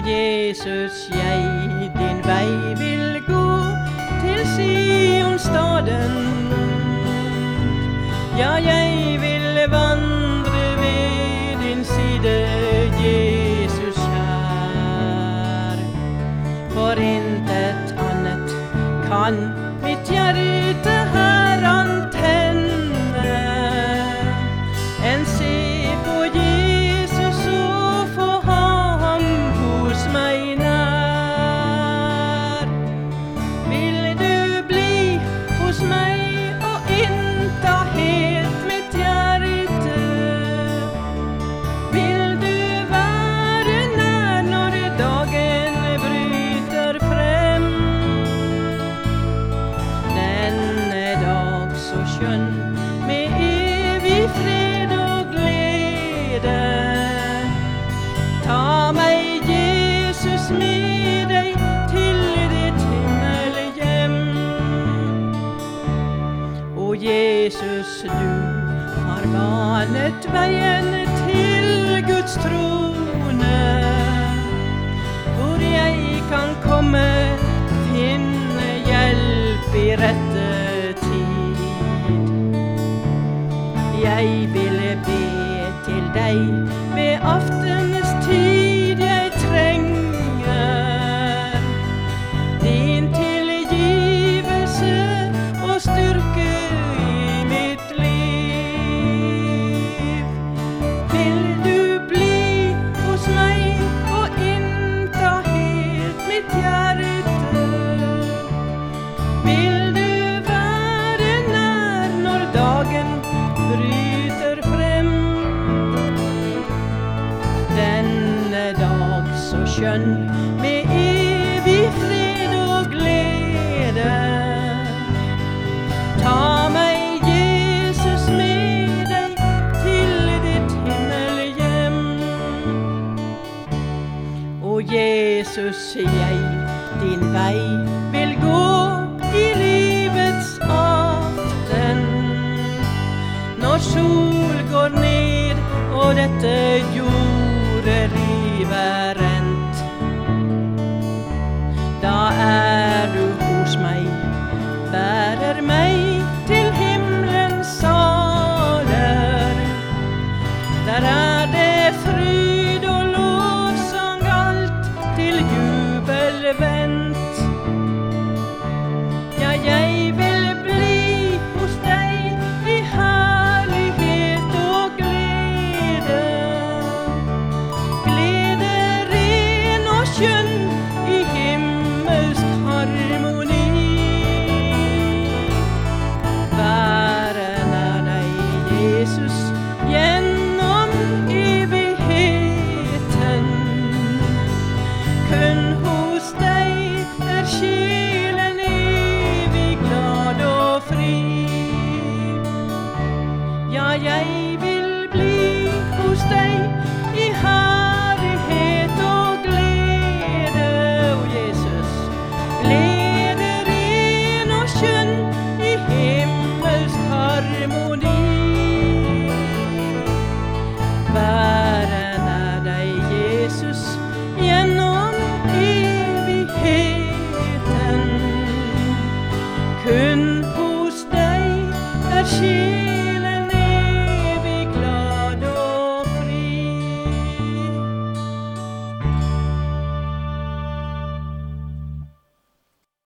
Jesus, jeg din vei vil gå til Sionstaden. Ja, jeg vil vandre ved din side, Jesus kjær. For intet annet kan mitt hjerte her antenne enn se på Jesus og få ham hos meg nær. Vil du bli hos meg og innta helt mitt hjerte? Vil du være nær når dagen bryter frem? Denne dag så skjønn med evig fred og glede. Ta meg, Jesus, med deg til ditt himmelhjem. O Jesus, du har banet veien til Guds trone, hvor jeg kan komme, finne hjelp i rette tid. Jeg ville be til deg ved aftenens tid, jeg trenger din tilgivelse og styrke i mitt liv. Vil du bli hos meg og innta helt mitt hjerte? Vil du være nær når dagen bryter frem? Denne dag så skjønn med evig fred og glede. Ta meg, Jesus, med deg til ditt himmelhjem. O Jesus, jeg din vei vil gå